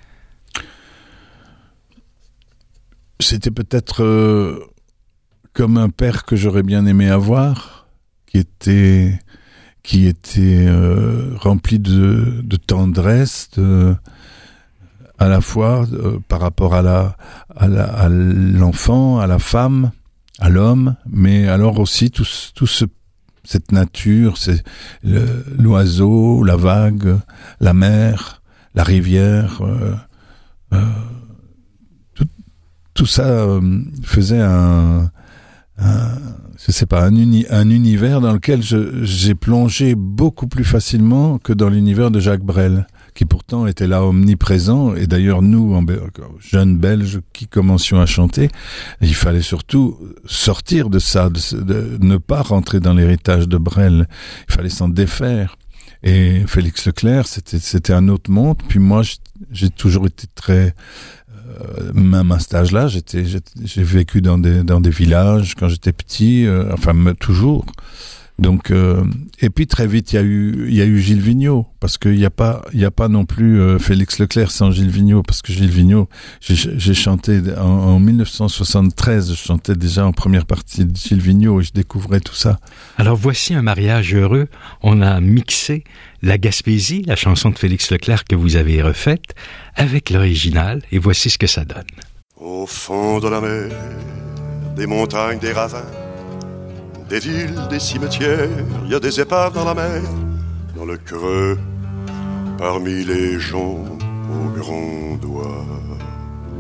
C'était peut-être euh, comme un père que j'aurais bien aimé avoir, qui était... qui était euh, rempli de, de tendresse, de, à la fois euh, par rapport à, la, à, la, à l'enfant, à la femme, à l'homme, mais alors aussi tout, tout ce, cette nature, c'est le, l'oiseau, la vague, la mer, la rivière, euh, euh, tout, tout ça euh, faisait un... un je sais pas, un, uni, un univers dans lequel je, j'ai plongé beaucoup plus facilement que dans l'univers de Jacques Brel, qui pourtant était là omniprésent. Et d'ailleurs, nous, en, jeunes Belges qui commencions à chanter, il fallait surtout sortir de ça, de, de ne pas rentrer dans l'héritage de Brel. Il fallait s'en défaire. Et Félix Leclerc, c'était, c'était un autre monde. Puis moi, j'ai, j'ai toujours été très... Euh, même à cet âge-là, j'étais, j'étais, j'ai vécu dans des, dans des villages quand j'étais petit, euh, enfin toujours. Donc, euh, et puis très vite, il y a eu, il y a eu Gilles Vigneault, parce qu'il n'y a pas, il y a pas non plus euh, Félix Leclerc sans Gilles Vigneault, parce que Gilles Vigneault, j'ai, j'ai chanté en, en dix-neuf cent soixante-treize, je chantais déjà en première partie de Gilles Vigneault et je découvrais tout ça. Alors voici un mariage heureux. On a mixé la Gaspésie, la chanson de Félix Leclerc que vous avez refaite, avec l'original, et voici ce que ça donne. Au fond de la mer, des montagnes, des ravins, des villes, des cimetières, il y a des épaves dans la mer, dans le creux, parmi les joncs aux grands doigts.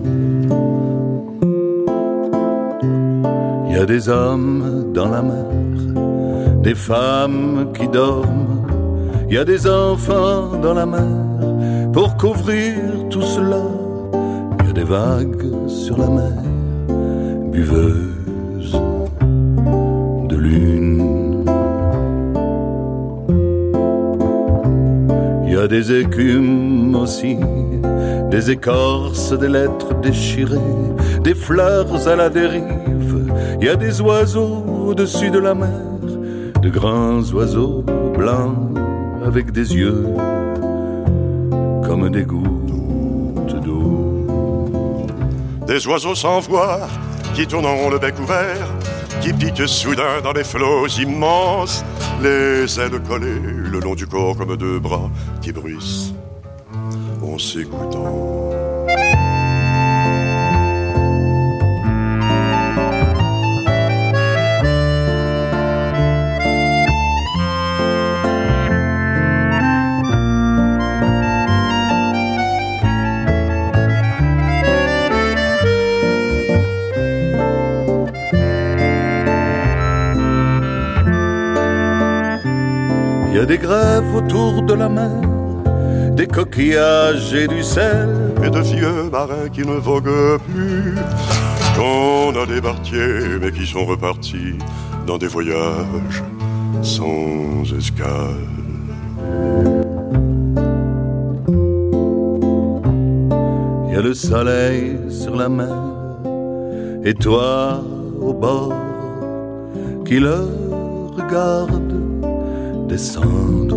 Il y a des hommes dans la mer, des femmes qui dorment, il y a des enfants dans la mer. Pour couvrir tout cela, il y a des vagues sur la mer, buveuses de lune. Il y a des écumes aussi, des écorces, des lettres déchirées, des fleurs à la dérive. Il y a des oiseaux au-dessus de la mer, de grands oiseaux blancs avec des yeux comme des gouttes d'eau. Des oiseaux sans voix qui tourneront le bec ouvert, qui piquent soudain dans les flots immenses, les ailes collées le long du corps comme deux bras qui bruissent en s'écoutant. Il y a des grèves autour de la mer, des coquillages et du sel, et de vieux marins qui ne voguent plus, qu'on a débarqués mais qui sont repartis dans des voyages sans escale. Il y a le soleil sur la mer, et toi au bord qui le regarde descendre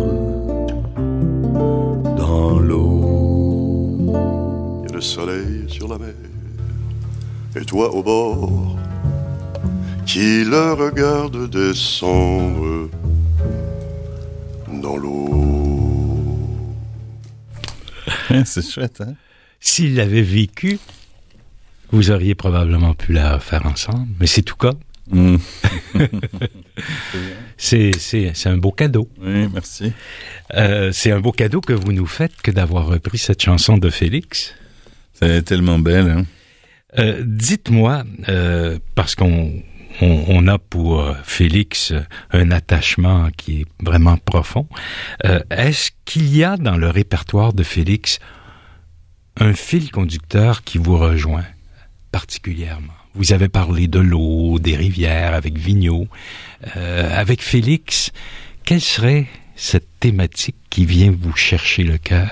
dans l'eau. Il y a le soleil sur la mer, et toi au bord qui le regarde descendre dans l'eau. C'est chouette, hein? S'il l'avait vécu, vous auriez probablement pu la faire ensemble, mais c'est tout comme. Mmh. c'est, c'est, c'est un beau cadeau. Oui, merci. Euh, c'est un beau cadeau que vous nous faites que d'avoir repris cette chanson de Félix. C'est tellement belle, hein? Euh, dites-moi, euh, parce qu'on on, on a pour Félix un attachement qui est vraiment profond, euh, est-ce qu'il y a dans le répertoire de Félix un fil conducteur qui vous rejoint particulièrement? Vous avez parlé de l'eau, des rivières avec Vigneault. Euh, avec Félix, quelle serait cette thématique qui vient vous chercher le cœur?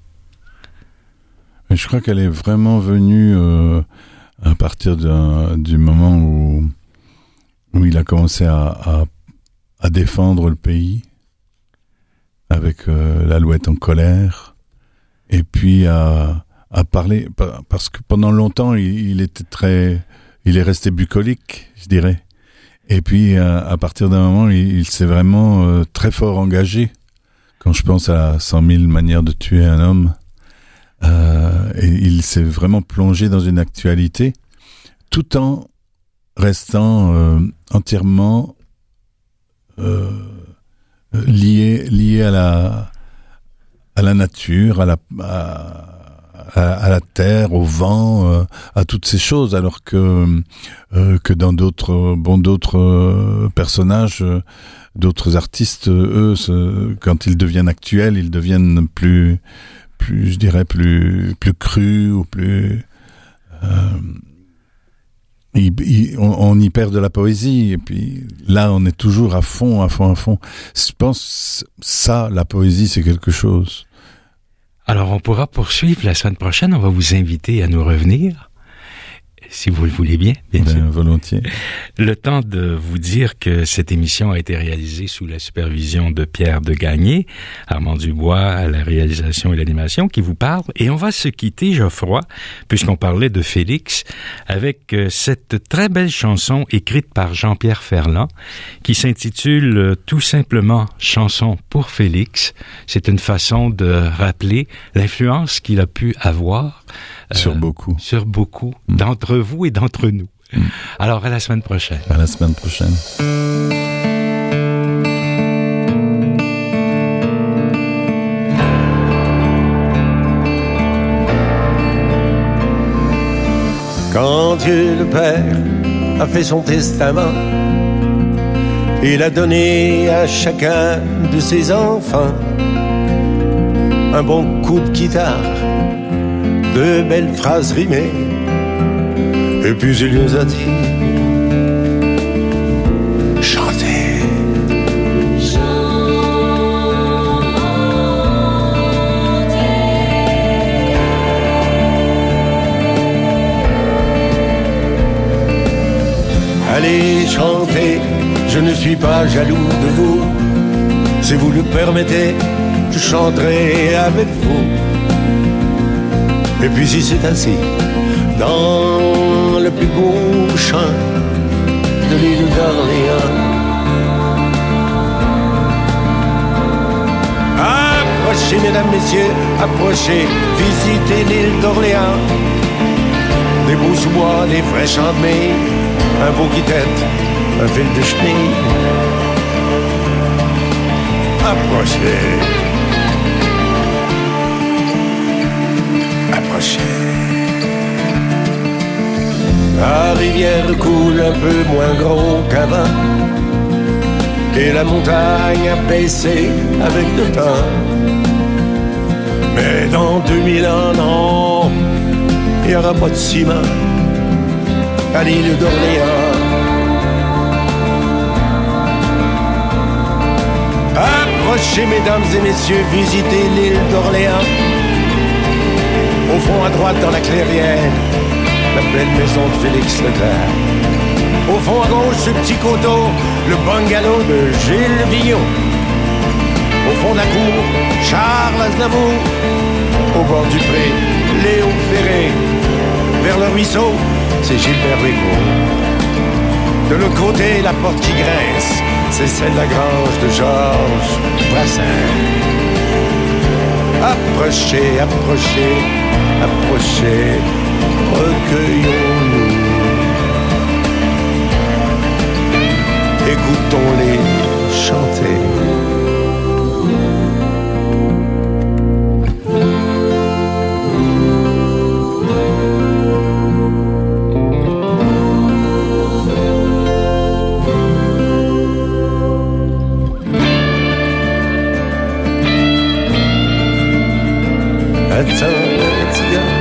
Je crois qu'elle est vraiment venue euh, à partir d'un, du moment où, où il a commencé à, à, à défendre le pays avec euh, l'Alouette en colère, et puis à, à parler, parce que pendant longtemps, il, il était très... Il est resté bucolique, je dirais. Et puis, à, à partir d'un moment, il, il s'est vraiment euh, très fort engagé. Quand je pense à cent mille manières de tuer un homme, euh, et il s'est vraiment plongé dans une actualité, tout en restant euh, entièrement euh, lié, lié à la, à la nature, à la... À, À, à la terre, au vent, euh, à toutes ces choses, alors que euh, que dans d'autres bon d'autres euh, personnages, euh, d'autres artistes, eux, ce, quand ils deviennent actuels, ils deviennent plus plus, je dirais plus plus crus ou plus. Euh, ils, ils, on, on y perd de la poésie, et puis là, on est toujours à fond, à fond, à fond. Je pense ça, la poésie, c'est quelque chose. Alors, on pourra poursuivre la semaine prochaine. On va vous inviter à nous revenir, si vous le voulez bien, bien ben, sûr. Volontiers. Le temps de vous dire que cette émission a été réalisée sous la supervision de Pierre Degagné, Armand Dubois à la réalisation et l'animation qui vous parle. Et on va se quitter, Geoffroy, puisqu'on parlait de Félix, avec cette très belle chanson écrite par Jean-Pierre Ferland, qui s'intitule tout simplement « Chanson pour Félix ». C'est une façon de rappeler l'influence qu'il a pu avoir Sur euh, beaucoup. Sur beaucoup mmh. d'entre vous et d'entre nous. Mmh. Alors, à la semaine prochaine. À la semaine prochaine. Quand Dieu le Père a fait son testament, il a donné à chacun de ses enfants un bon coup de guitare, de belles phrases rimées, et puis il nous a dit chantez. Allez chanter, je ne suis pas jaloux de vous. Si vous le permettez, je chanterai avec vous. Et puis il s'est assis dans le plus beau champ de l'île d'Orléans. Approchez, mesdames, messieurs, approchez, visitez l'île d'Orléans. Des beaux sous-bois, des vrais champs de mai, un beau guitette, un fil de chenille. Approchez, approchez. La rivière coule un peu moins gros qu'avant, et la montagne a baissé avec le temps. Mais dans deux mille ans, non, il n'y aura pas de ciment à l'île d'Orléans. Approchez, mesdames et messieurs, visitez l'île d'Orléans. Au fond à droite dans la clairière, la belle maison de Félix Leclerc. Au fond à gauche, ce petit coteau, le bungalow de Gilles Villon. Au fond de la cour, Charles Aznavour. Au bord du pré, Léo Ferré. Vers le ruisseau, c'est Gilbert Bécaud. De l'autre côté, la porte qui grince, c'est celle de la grange de Georges Brassens. Approchez, approchez, approchez, recueillons-nous. Écoutons-les chanter. Attends, petit gars.